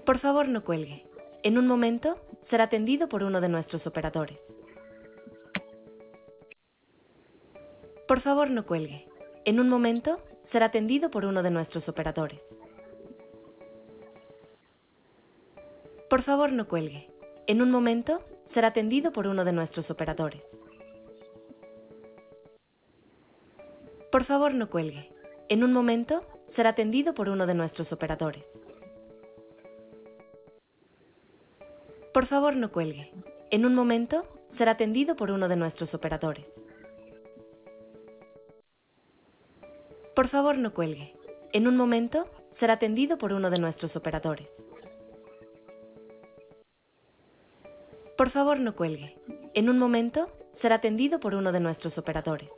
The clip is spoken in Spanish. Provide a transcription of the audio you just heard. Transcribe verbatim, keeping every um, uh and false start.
Por favor, no cuelgue. En un momento, será atendido por uno de nuestros operadores. Por favor, no cuelgue. En un momento, será atendido por uno de nuestros operadores. Por favor, no cuelgue. En un momento, será atendido por uno de nuestros operadores. Por favor, no cuelgue. En un momento, será atendido por uno de nuestros operadores. Por favor, no cuelgue. En un momento, será atendido por uno de nuestros operadores. Por favor, no cuelgue. En un momento, será atendido por uno de nuestros operadores. Por favor, no cuelgue. En un momento, será atendido por uno de nuestros operadores.